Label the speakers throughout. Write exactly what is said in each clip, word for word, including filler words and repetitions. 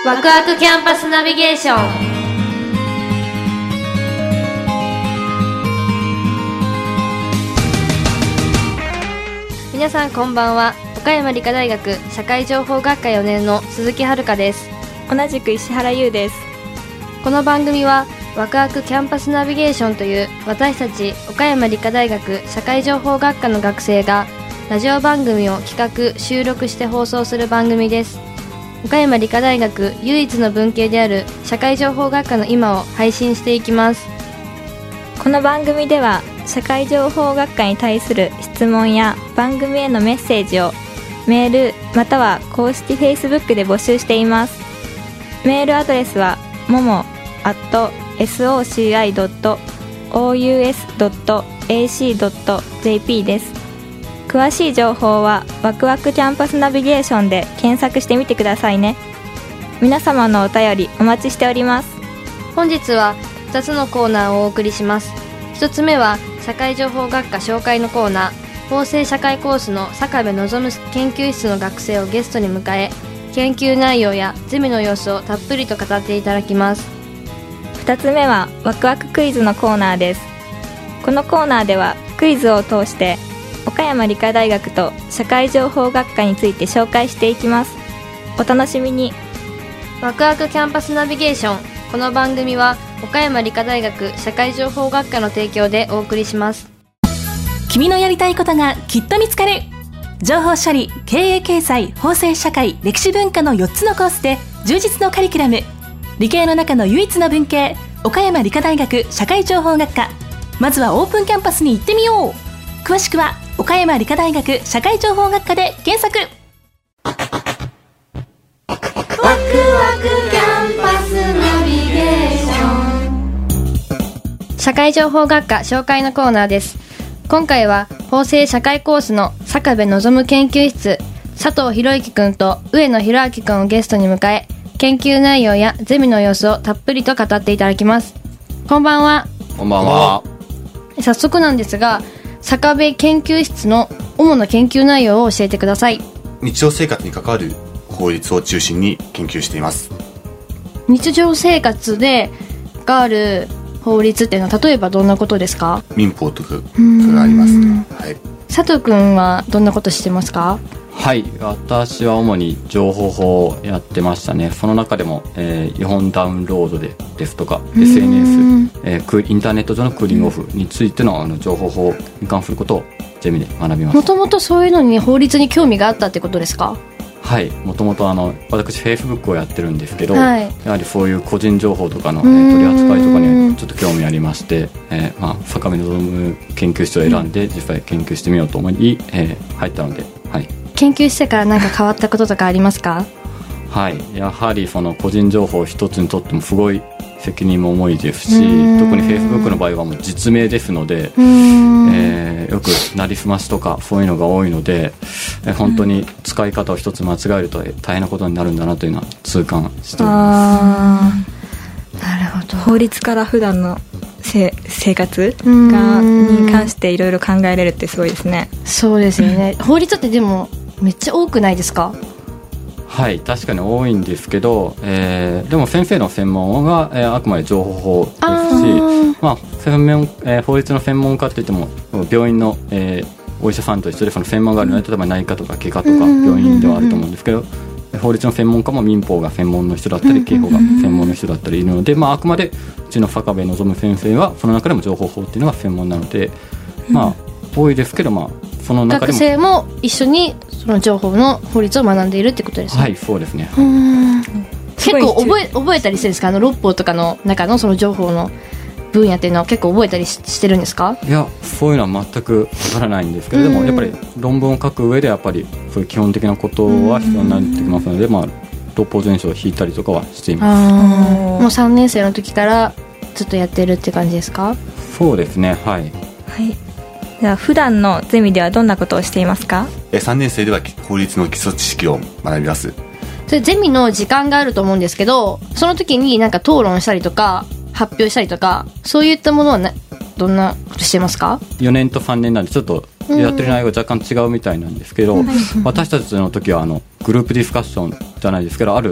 Speaker 1: ワクワクキャンパスナビゲーション。皆さんこんばんは。岡山理科大学社会情報学科よねんの鈴木遥です。
Speaker 2: 同じく石原優です。
Speaker 1: この番組はワクワクキャンパスナビゲーションという私たち岡山理科大学社会情報学科の学生がラジオ番組を企画収録して放送する番組です。岡山理科大学唯一の文系である社会情報学科の今を配信していきます。
Speaker 2: この番組では社会情報学科に対する質問や番組へのメッセージをメールまたは公式 Facebook で募集しています。メールアドレスはもも アット エスオーシーアイ ドット オーユーエス ドット エーシー ドット ジェーピー です。詳しい情報はワクワクキャンパスナビゲーションで検索してみてくださいね。皆様のお便りお待ちしております。
Speaker 1: 本日はふたつのコーナーをお送りします。ひとつめは社会情報学科紹介のコーナー、法制社会コースの坂部望研究室の学生をゲストに迎え、研究内容やゼミの様子をたっぷりと語っていただきます。
Speaker 2: ふたつめはワクワククイズのコーナーです。このコーナーではクイズを通して岡山理科大学と社会情報学科について紹介していきます。お楽しみに。
Speaker 1: ワクワクキャンパスナビゲーション。この番組は岡山理科大学社会情報学科の提供でお送りします。
Speaker 3: 君のやりたいことがきっと見つかる。情報処理、経営経済、法制社会、歴史文化のよっつのコースで充実のカリキュラム。理系の中の唯一の文系、岡山理科大学社会情報学科。まずはオープンキャンパスに行ってみよう。詳しくは岡山理科大学社会情報学科で検索。
Speaker 1: ワクワクキャンパスナビゲーション。社会情報学科紹介のコーナーです。今回は法制社会コースの坂部望研究室、佐藤博之くんと上野博明くんをゲストに迎え、研究内容やゼミの様子をたっぷりと語っていただきます。こんばんは。
Speaker 4: こんばんは。
Speaker 1: 早速なんですが、坂部研究室の主な研究内容を教えてください。
Speaker 4: 日常生活に関わる法律を中心に研究しています。
Speaker 1: 日常生活でがある法律っていうのは例えばどんなことですか？
Speaker 4: 民法とかがありますね。はい、
Speaker 1: 佐藤くんはどんなことしてますか？
Speaker 5: はい、私は主に情報法をやってましたね。その中でも、えー、違法ダウンロードでですとか エスエヌエス、えー、インターネット上のクーリングオフについて の, あの情報法に関することをゼミで学びました。
Speaker 1: もともとそういうのに法律に興味があったってことですか？
Speaker 5: はい、もともと私 Facebook をやってるんですけど、
Speaker 1: はい、
Speaker 5: やはりそういう個人情報とかの、えー、取り扱いとかにちょっと興味ありまして、えーまあ、坂部望研究室を選んで実際研究してみようと思い、えー、入ったので、はい、
Speaker 1: 研究してから何か変わったこととかありますか？
Speaker 5: はい、やはりその個人情報一つにとってもすごい責任も重いですし、特に Facebook の場合はもう実名ですので、えー、よくなりすましとかそういうのが多いので、えー、本当に使い方を一つ間違えると大変なことになるんだなというのは痛感しております。
Speaker 1: なるほど。
Speaker 2: 法律から普段のせ生活がに関していろいろ考えれるってすごいですね。
Speaker 1: そうですよね。法律ってでもめっちゃ多くないですか？
Speaker 5: はい、確かに多いんですけど、えー、でも先生の専門が、えー、あくまで情報法ですし、あ、まあ専門えー、法律の専門家といっても病院の、えー、お医者さんと一緒でその専門があるので、例えば内科とか外科とか病院ではあると思うんですけど、法律の専門家も民法が専門の人だったり刑法が専門の人だったりいるので、まあ、あくまでうちの坂部望先生はその中でも情報法っていうのが専門なので、まあ多いですけど、まあその中でも
Speaker 1: 学生も一緒にその情報の法律を学んでいるってことですね。
Speaker 5: はい、そうですね。
Speaker 1: うーん、結構覚え覚えたりするんですか？あの六法とかの中のその情報の分野っていうのは結構覚えたり し, してるんですか？
Speaker 5: いや、そういうのは全くわからないんですけれども、やっぱり論文を書く上でやっぱりそういう基本的なことは必要になってきますので、まあ六法全書を引いたりとかはしています。
Speaker 1: あ、もうさんねん生の時からずっとやってるって感じですか？
Speaker 5: そうですね。はい、
Speaker 2: はい。じゃあ普段のゼミではどんなことをしていますか？
Speaker 4: えさんねん生では法律の基礎知識を学びます。
Speaker 1: それゼミの時間があると思うんですけど、その時になんか討論したりとか発表したりとかそういったものは、ね、どんなことしてますか？
Speaker 5: よねんとさんねんなんでちょっとやってる内容が若干違うみたいなんですけど、私たちの時はあのグループディスカッションじゃないですけど、ある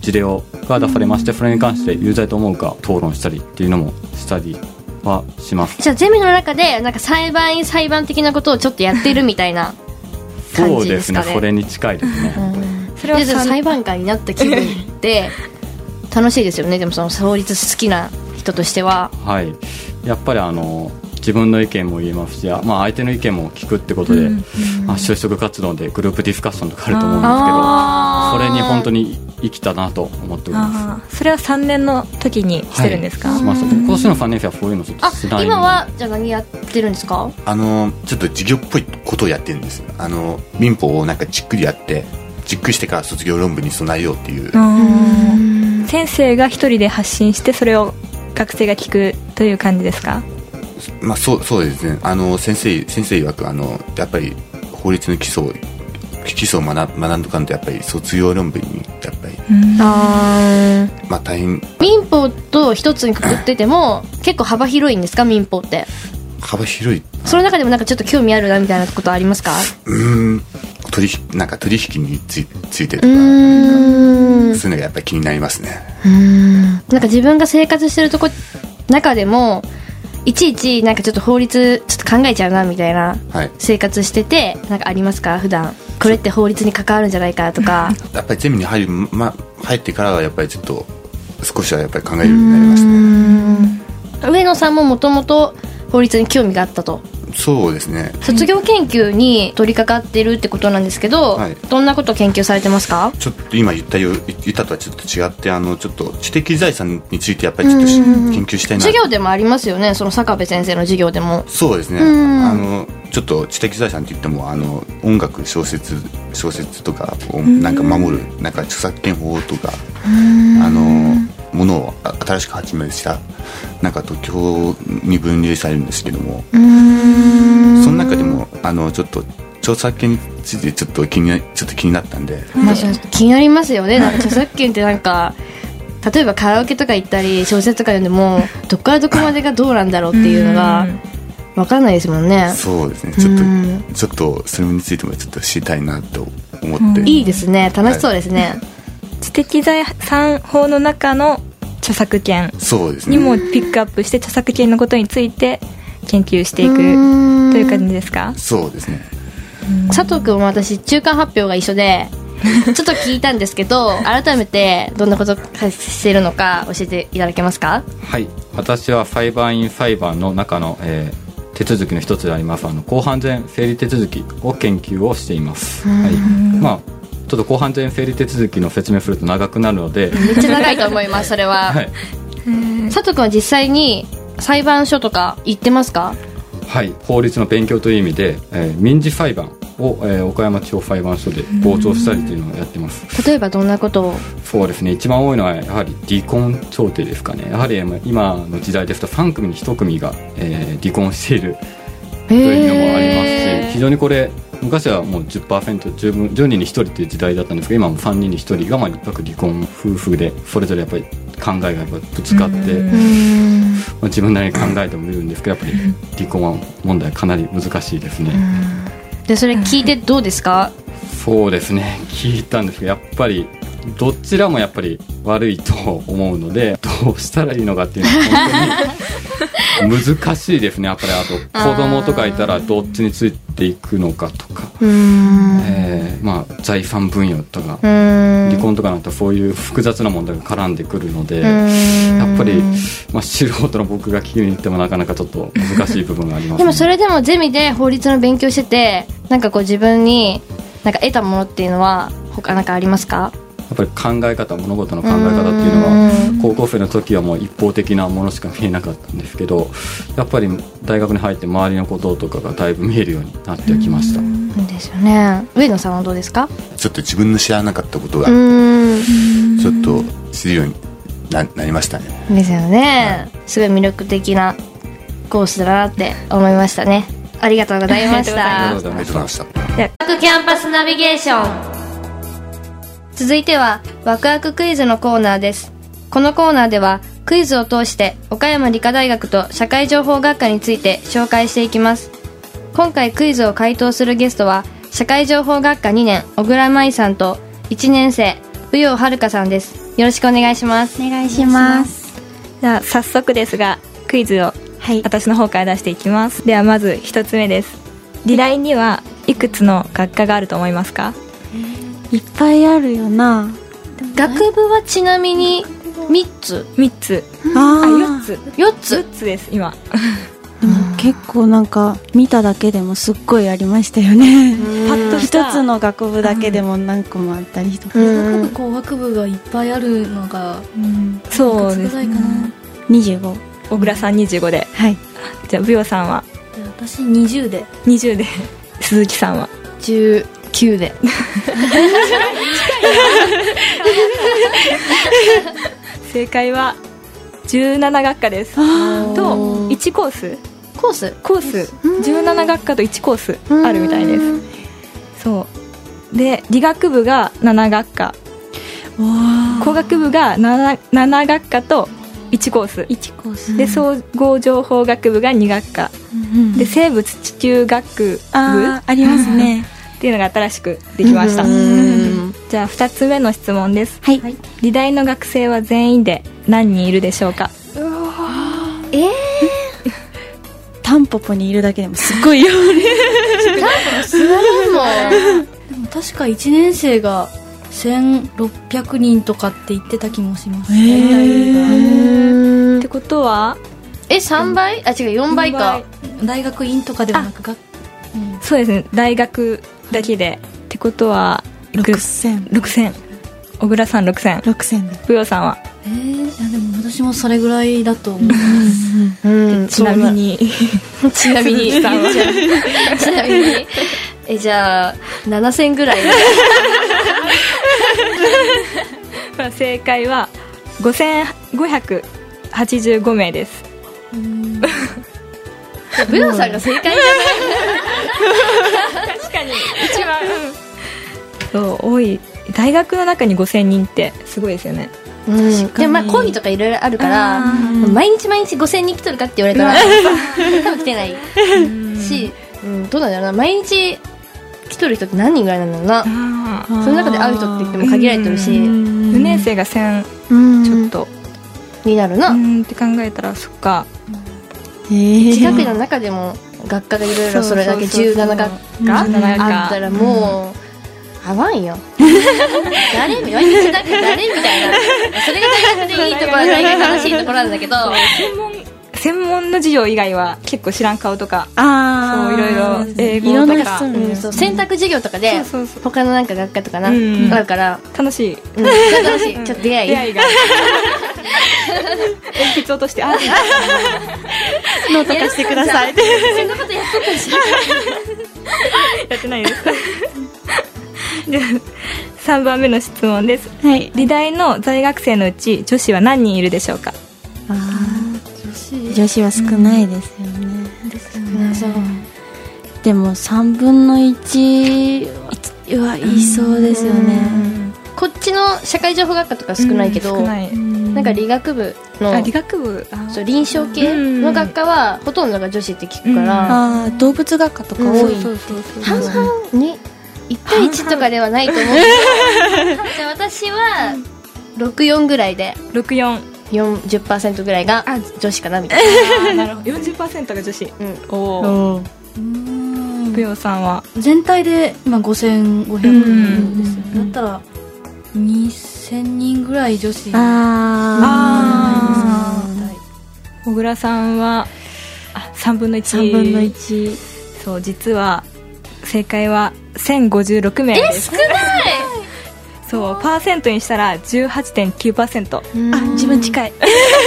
Speaker 5: 事例をが出されまして、それに関して有罪と思うか討論したりっていうのもしたりはします。
Speaker 1: じゃあゼミの中でなんか裁判員裁判的なことをちょっとやってるみたいな感
Speaker 5: そうでね
Speaker 1: じですすかね。
Speaker 5: それに近いですね、
Speaker 1: うん
Speaker 2: それは
Speaker 1: で裁判官になった気分って楽しいですよね。でもその法律好きな人としては。
Speaker 5: はい、やっぱりあの自分の意見も言えますし、まあ、相手の意見も聞くってことで、
Speaker 2: うん
Speaker 5: まあ、就職活動でグループディスカッションとかあると思うんですけど、
Speaker 1: あー
Speaker 5: それに本当に生きたなと思っております。
Speaker 2: あーそれはさんねんの時にしてるんですか？
Speaker 5: はい、しました。今年のさんねん生はそういうのちょっと
Speaker 1: あ
Speaker 5: しないので。
Speaker 1: 今はじゃあ何やってるんですか？
Speaker 4: あのちょっと授業っぽいことをやってるんです。あの民法をなんかじっくりやってじっくりしてから卒業論文に備えようっていう。
Speaker 2: うん先生が一人で発信してそれを学生が聞くという感じですか？
Speaker 4: まあ、そうそうですね。あの先生先生曰くあのやっぱり法律の基礎を基礎を学学んどかんとやっぱり卒業論文にやっぱり、
Speaker 1: あ
Speaker 4: まあ大変
Speaker 1: 民法と一つにくくってても結構幅広いんですか？民法って
Speaker 4: 幅広い。
Speaker 1: その中でもなんかちょっと興味あるなみたいなことありますか？
Speaker 4: うーん取引なんか取引についついてとか、
Speaker 1: うーん
Speaker 4: そういうのがやっぱり気になりますね。
Speaker 1: うーんなんか自分が生活してるとこ中でもいちいちなんかちょっと法律ちょっと考えちゃうなみたいな
Speaker 4: はい。
Speaker 1: 生活しててなんかありますか？普段これって法律に関わるんじゃないかとか。
Speaker 4: やっぱりゼミに入る、ま、入ってからはやっぱりちょっと少しはやっぱり考えるようになりましたね。
Speaker 1: 上野さんももともと法律に興味があったと。
Speaker 4: そうですね。
Speaker 1: 卒業研究に取り掛かってるってことなんですけど、
Speaker 4: はい
Speaker 1: どんなことを研究されてますか？
Speaker 4: ちょっと今言ったよ言ったとはちょっと違って、あのちょっと知的財産についてやっぱりちょっとし研究したいな。
Speaker 1: 授業でもありますよね、その坂部先生の授業でも。
Speaker 4: そうですね。
Speaker 1: うん
Speaker 4: あのちょっと知的財産って言ってもあの音楽小説小説とかをなんか守るなんか著作権法とかあのものを新しく発明したなんか特許に分類されるんですけども、その中でもあのちょっと著作権についてちょっと気になちょっと気になったんで、
Speaker 1: まあ、気になりますよね。なんか著作権ってなんか例えばカラオケとか行ったり小説とか読んでもどこからどこまでがどうなんだろうっていうのが分からないですもんね。
Speaker 4: そうですね。ちょっ
Speaker 1: うん
Speaker 4: とちょっとそれについてもちょっと知りたいなと思って。
Speaker 1: いいですね、楽しそうですね、
Speaker 2: 知的財産法の中の著作権
Speaker 4: そうですね。
Speaker 2: にもピックアップして著作権のことについて研究していくと
Speaker 1: うん
Speaker 2: いう感じですか？
Speaker 4: そうですね。
Speaker 1: 佐藤君も私中間発表が一緒でちょっと聞いたんですけど改めてどんなことをしているのか教えていただけますか？
Speaker 5: はい、私は裁判員裁判の中の、えー手続きの一つでありますあの公判前整理手続きを研究をしています。はい、まあちょっと公判前整理手続きの説明すると長くなるので
Speaker 1: めっちゃ長いと思いますそれは、
Speaker 5: はい、
Speaker 1: 佐藤君は実際に裁判所とか行ってますか？
Speaker 5: はい、法律の勉強という意味で、えー民事裁判を、えー岡山地方裁判所で傍聴したりというのをやってます。
Speaker 1: 例えばどんなことを？
Speaker 5: そうですね、一番多いのはやはり離婚調停ですかね。やはり今の時代ですとさん組にいち組が、えー離婚しているというのもありますし、非常にこれ昔はもう じゅっパーセント 10, 分じゅうにんにひとりという時代だったんですが、今もさんにんにひとりがまあ各離婚夫婦でそれぞれやっぱり考えがやっぱぶつかって、まあ、自分なりに考えてもいるんですけど、やっぱり離婚は問題かなり難しいですね。
Speaker 1: でそれ聞いてどうですか？
Speaker 5: そうですね、聞いたんですけどやっぱりどちらもやっぱり悪いと思うので、どうしたらいいのかっていうのは本当に難しいですね。やっぱりあと子供とかいたらどっちについていくのかとか、
Speaker 1: うーん
Speaker 5: えーまあ、財産分与とか
Speaker 1: うーん
Speaker 5: 離婚とかになったらそういう複雑な問題が絡んでくるので、
Speaker 1: うーん
Speaker 5: やっぱり、まあ、素人の僕が聞きに行ってもなかなかちょっと難しい部分があります、ね、
Speaker 1: でもそれでもゼミで法律の勉強しててなんかこう自分になんか得たものっていうのは他なんかありますか？
Speaker 5: やっぱり考え方、物事の考え方っていうのは高校生の時はもう一方的なものしか見えなかったんですけど、やっぱり大学に入って周りのこととかがだいぶ見えるようになってきました。
Speaker 1: そうですよね。上野さんはどうですか？
Speaker 4: ちょっと自分の知らなかったことが
Speaker 1: うーん
Speaker 4: ちょっと知るように な, なりましたね。
Speaker 1: ですよね。すごい魅力的なコースだなって思いましたね。ありがとうございまし
Speaker 5: ありがとうござい
Speaker 1: た。
Speaker 4: ありがとうございました。
Speaker 1: 各キャンパスナビゲーション。続いてはワクワククイズのコーナーです。このコーナーではクイズを通して岡山理科大学と社会情報学科について紹介していきます。今回クイズを回答するゲストは社会情報学科にねん小倉舞さんといちねん生宇陽遥さんです。 よろしくお願いします。
Speaker 6: お願いします。
Speaker 2: じゃあ早速ですがクイズを私の方から出していきます。ではまず一つ目です。理大にはいくつの学科があると思いますか？
Speaker 6: いっぱいあるよな。
Speaker 1: 学部はちなみにみっつ。
Speaker 2: みっつ。
Speaker 6: あ
Speaker 2: あ、よっつ。
Speaker 1: よっつ。
Speaker 2: よっつです今。
Speaker 6: でも結構なんか見ただけでもすっごいありましたよね。
Speaker 2: パッとした
Speaker 6: 一つの学部だけでも何個もあったりとか。
Speaker 7: 理学部工学部がいっぱいあるのが、うん、
Speaker 2: そうですね。
Speaker 6: にじゅうご。
Speaker 2: 小倉さんにじゅうごで。はい。じゃあブヨさんは？
Speaker 7: 私にじゅうで。
Speaker 2: にじゅうで。鈴木さんは？
Speaker 1: じゅうきゅうで。
Speaker 2: 正解はじゅうなな学科です。といちコース
Speaker 1: コース
Speaker 2: コースじゅうなな学科といちコースあるみたいです。そうで理学部がなな学科、工学部が 7, なな学科といちコース、
Speaker 6: いちコース
Speaker 2: で総合情報学部がに学科、うん、で生物地球学部
Speaker 6: あ, ありますね
Speaker 2: っていうのが新しくできました。じゃあふたつめの質問です。はい、理大の学生は全員で何人いるでしょうか？
Speaker 1: えー、
Speaker 6: タンポポにいるだけでもすっごいよね。
Speaker 1: タンポポすごいもん。
Speaker 7: でも確かいちねん生がせんろっぴゃくにんとかって言ってた気もします。
Speaker 2: へー。ってことは
Speaker 1: えさんばい？あ違うよんばいか。
Speaker 7: 大学院とかではなく学、
Speaker 2: うん、そうですね大学だけでってことは
Speaker 6: ろくせん。
Speaker 2: ろくせん。小倉さんろくせん。
Speaker 6: ろくせんで。
Speaker 2: ブヨさんは？
Speaker 7: えー、いやでも私もそれぐらいだと思います。
Speaker 2: うんうん、ちなみに
Speaker 1: ちなみにちなみにえじゃあななせんぐらい。
Speaker 2: 正解はごせんごひゃくはちじゅうごめいです。
Speaker 1: ブヨさんが正解じゃない？
Speaker 2: 確かに一番、うん、そう多い。大学の中にごせんにんってすごいですよね。
Speaker 1: うん、でもまあ講義とかいろいろあるから毎日毎日ごせんにん来とるかって言われたら多分来てないし、うん、どうなんだろうな毎日来とる人って何人ぐらいなんだろうな。その中で会う人って言っても限られてるしよ
Speaker 2: ねん生がせんちょっと
Speaker 1: になるな
Speaker 2: うんって考えたらそっか。
Speaker 1: いち学年の中でも学科がいろいろそれだけじゅうなな学科あったらもう合わんよ。誰み毎日だけ誰みたいな。それが大学でいいところ大学楽しいところなんだけど
Speaker 2: 専門専門の授業以外は結構知らん顔とか
Speaker 6: あ
Speaker 2: そういろいろ英語とか、
Speaker 1: うん、そう選択授業とかでそうそうそう他のなんか学科とかな、うん、あるから
Speaker 2: 楽しい、
Speaker 1: うん、楽しいちょっと出会い
Speaker 2: 出会いが鉛筆落としてあ
Speaker 6: ノート貸してください。
Speaker 1: そんなことやってたし
Speaker 2: やってないです。じゃあさんばんめの質問です。
Speaker 6: はい、
Speaker 2: 理大の在学生のうち女子は何人いるでしょうか？
Speaker 6: あ女子女子は少ないですよね。
Speaker 1: うん、
Speaker 6: でもさんぶんのいちはいそうですよね。
Speaker 1: こっちの社会情報学科とか少ないけど、うん、ないなんか理学部の
Speaker 2: あ理学部
Speaker 1: そう臨床系の学科はほとんどが女子って聞くから、
Speaker 6: うん、あ動物学科とか多い。
Speaker 1: 半々にいち対いちとかではないと思うけどじゃあ私はろくじゅうよんぐらいで
Speaker 2: ろくじゅうよん
Speaker 1: よんじゅっパーセント ぐらいが女子かなみたいな。
Speaker 2: なるほど よんじゅっパーセント が女子、うん、おおブヨさんは
Speaker 7: 全体で今ごせんごひゃくにんですよ。だったらにせんにんぐらい女子。
Speaker 2: ああ小倉さんはあさんぶんのいち。
Speaker 6: さんぶんのいち。
Speaker 2: そう実は正解はせんごじゅうろくめいです。
Speaker 1: え少ない
Speaker 2: そうパーセントにしたら じゅうはちてんきゅうパーセント。 あ
Speaker 6: 自分近い。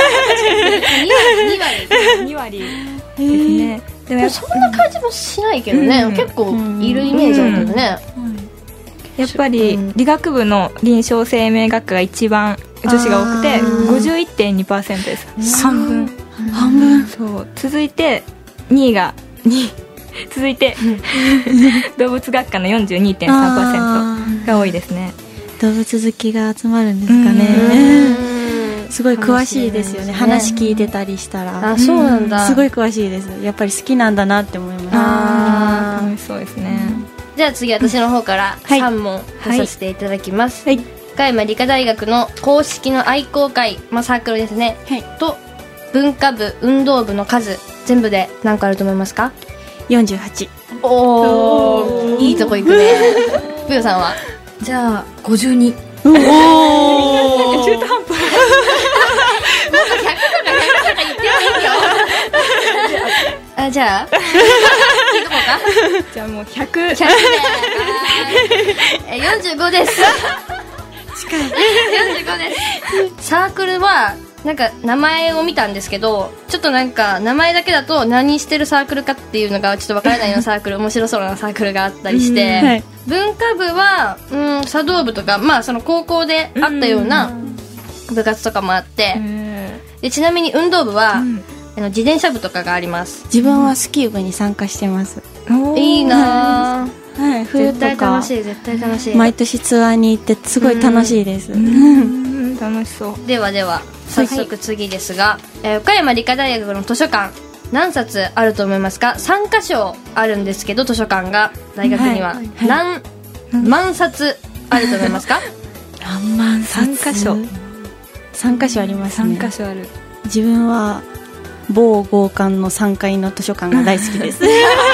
Speaker 2: にわりですね。
Speaker 1: でもそんな感じもしないけどね、うん、結構いるイメージあるけどね、うんうん、
Speaker 2: やっぱり理学部の臨床生命学科が一番女子が多くて ごじゅういってんにパーセント です。半分
Speaker 6: 半分
Speaker 2: そう続いてにいがに続いて動物学科の よんじゅうにてんさんパーセント が多いですね。
Speaker 6: 動物好きが集まるんですかね。すごい詳しいですよね。話聞いてたりしたら。
Speaker 1: あ、そうなんだ。
Speaker 6: すごい詳しいです。やっぱり好きなんだなって思います。
Speaker 2: ああ、そうですね。
Speaker 1: じゃあ次私の方からさん問出させていただきます。はい。 岡山理科大学の公式の愛好会、まあ、サークルですね、
Speaker 6: はい、
Speaker 1: と文化部運動部の数全部で何個あると思いますか？
Speaker 6: よんじゅうはち。
Speaker 1: おー、いいとこ行くね。ブヨさんは？
Speaker 7: じゃあごじゅうに。
Speaker 6: おお
Speaker 2: 中途半端。
Speaker 1: もっとひゃくとかひゃくとか言ってもいいよ。あ、じゃあ聞いとこうか。
Speaker 2: じゃあもうひゃく。
Speaker 1: ひゃくでよんじゅうごです。近い。よんじゅうごです。サークルはなんか名前を見たんですけど、ちょっとなんか名前だけだと何してるサークルかっていうのがちょっとわからないようなサークル、面白そうなサークルがあったりして、はい、文化部は、うん、茶道部とか、まあその高校であったような部活とかもあって、でちなみに運動部は、うん、あの自転車部とかがあります。
Speaker 6: 自分はスキー部に参加してます。
Speaker 1: いいなぁ。
Speaker 6: はい、
Speaker 1: 絶対楽しい、絶対楽しい。
Speaker 6: 毎年ツアーに行ってすごい楽しいです。
Speaker 2: 楽しそう。
Speaker 1: ではでは早速次ですが、はい、えー、岡山理科大学の図書館何冊あると思いますか？さんかしょあるんですけど、図書館が大学には、はいはい、何万冊あると思いますか？
Speaker 6: 何万冊？さんかしょさんかしょありますね。
Speaker 2: さんかしょある。
Speaker 6: 自分は某豪館のさんがいの図書館が大好きです。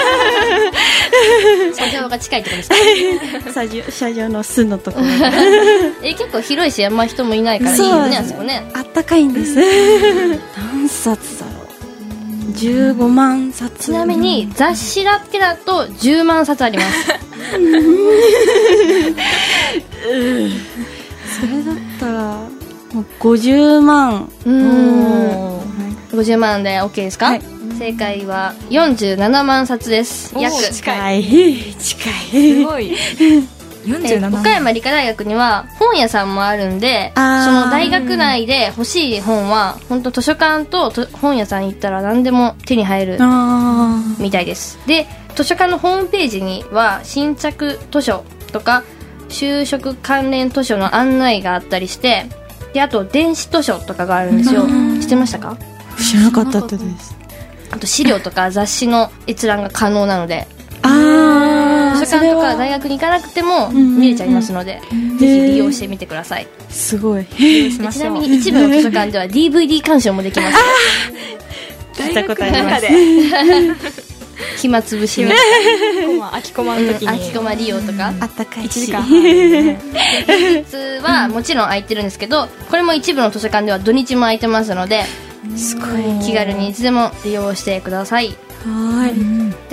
Speaker 1: 車上が近いところですか？
Speaker 6: 車上の巣のところ。
Speaker 1: え、結構広いしあんま人もいないからいいよね、あそこね。
Speaker 6: あったかいんです。何冊だろう。じゅうごまんさつ。
Speaker 1: ちなみに雑誌だけだとじゅうまんさつあります。
Speaker 6: それだったらもうごじゅうまん。
Speaker 1: うん、ごじゅうまんで OK ですか？はい、正解はよんじゅうななまんさつです。約
Speaker 6: 近い近い。
Speaker 2: すごい。よんじゅうななまん。
Speaker 1: 岡山理科大学には本屋さんもあるんで、その大学内で欲しい本は本当図書館と本屋さん行ったら何でも手に入るみたいです。で、図書館のホームページには新着図書とか就職関連図書の案内があったりして、であと電子図書とかがあるんですよ。知ってましたか？
Speaker 6: 知らなかったです。
Speaker 1: あと資料とか雑誌の閲覧が可能なので、
Speaker 6: あ
Speaker 1: 図書館とか大学に行かなくても見れちゃいますので、うんうんうん、ぜひ利用してみてください。
Speaker 6: すごい。
Speaker 1: ちなみに一部の図書館では ディーブイディー 鑑賞もできます。
Speaker 6: 聞いたことあります。
Speaker 1: 暇つぶしに
Speaker 2: 空きコマの時に、
Speaker 1: 空きコマ利用とか、
Speaker 6: あったかいし
Speaker 2: いちじかん
Speaker 1: 平日はもちろん空いてるんですけど、これも一部の図書館では土日も空いてますので、
Speaker 6: すごい
Speaker 1: 気軽にいつでも利用してください。
Speaker 6: はい。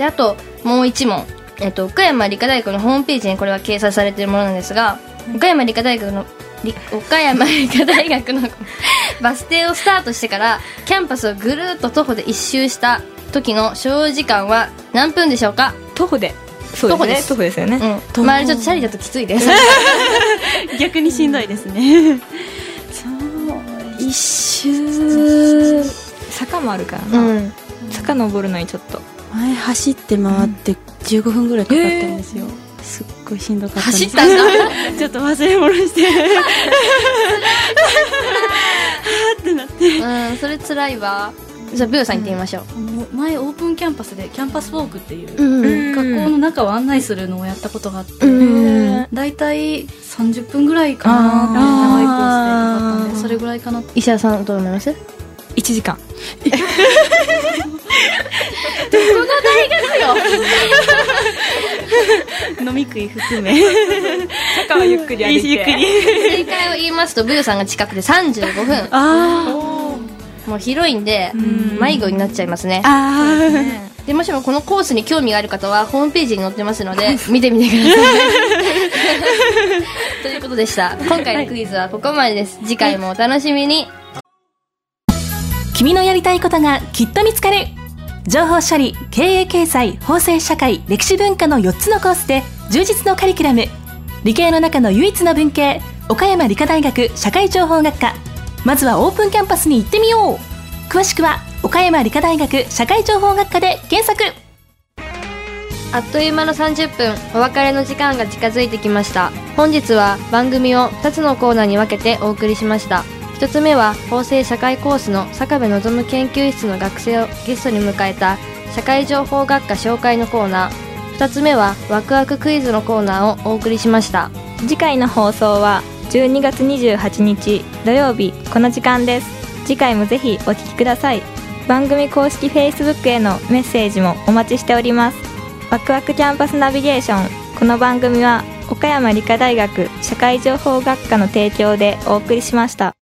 Speaker 1: で、あともう一問、えっと、岡山理科大学のホームページにこれは掲載されているものなんですが、岡山理科大学の岡山理科大学のバス停をスタートしてからキャンパスをぐるっと徒歩で一周した時の所要時間は何分でしょうか？
Speaker 2: 徒歩で。そうですね、徒歩ですよね。
Speaker 1: うん、まあ、あれちょっとチャリだときついです。
Speaker 6: 逆にしんどいですね。そう一周
Speaker 2: 坂もあるからな、うん、坂登るのにちょっと
Speaker 6: 前走って回ってじゅうごふんぐらいかかったんですよ、えー、すっごいしんどかったんです。
Speaker 1: 走ったんだ。
Speaker 6: ちょっと忘れ物してはーってなって、
Speaker 1: うん、それ辛いわ。じゃあブヨさん行ってみましょう、
Speaker 7: うん、前オープンキャンパスでキャンパスウォークっていう、うん、学校の中を案内するのをやったことがあって、うん、だいたいさんじゅっぷんぐらいかなって長いコースでかかったんで、それぐらいかな。
Speaker 1: 石田さんどう思います？
Speaker 2: いちじかん。どこ
Speaker 1: の大学
Speaker 6: よ。飲み食い含め
Speaker 2: 坂はゆっくり歩いて、
Speaker 6: ゆっくり
Speaker 1: 正解を言いますとブヨさんが近くでさんじゅうごふん。ああ、もう広いんで迷子になっちゃいますね。
Speaker 6: あ
Speaker 1: あ、でもしもこのコースに興味がある方はホームページに載ってますので見てみてください。ということでした。今回のクイズはここまでです。次回もお楽しみに。
Speaker 3: 君のやりたいことがきっと見つかる。情報処理、経営経済、法制社会、歴史文化のよっつのコースで充実のカリキュラム。理系の中の唯一の文系、岡山理科大学社会情報学科。まずはオープンキャンパスに行ってみよう。詳しくは岡山理科大学社会情報学科で検索。
Speaker 1: あっという間のさんじゅっぷん、お別れの時間が近づいてきました。本日は番組をふたつのコーナーに分けてお送りしました。ひとつめは法制社会コースの坂部望研究室の学生をゲストに迎えた社会情報学科紹介のコーナー、ふたつめはワクワククイズのコーナーをお送りしました。
Speaker 2: 次回の放送はじゅうにがつにじゅうはちにち土曜日この時間です。次回もぜひお聞きください。番組公式 Facebook へのメッセージもお待ちしております。ワクワクキャンパスナビゲーション、この番組は岡山理科大学社会情報学科の提供でお送りしました。